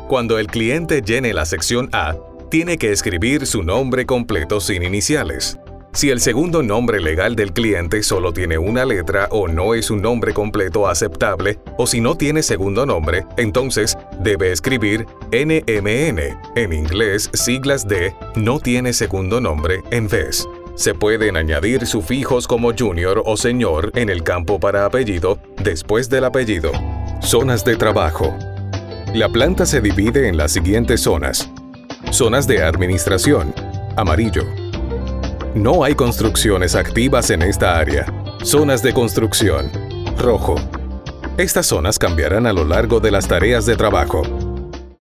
Cuando el cliente llene la sección A, tiene que escribir su nombre completo sin iniciales. Si el segundo nombre legal del cliente solo tiene una letra o no es un nombre completo aceptable, o si no tiene segundo nombre, entonces debe escribir NMN, en inglés siglas de no tiene segundo nombre en vez. Se pueden añadir sufijos como junior o señor en el campo para apellido después del apellido. Zonas de trabajo. La planta se divide en las siguientes zonas. Zonas de administración, amarillo. No hay construcciones activas en esta área. Zonas de construcción, rojo. Estas zonas cambiarán a lo largo de las tareas de trabajo.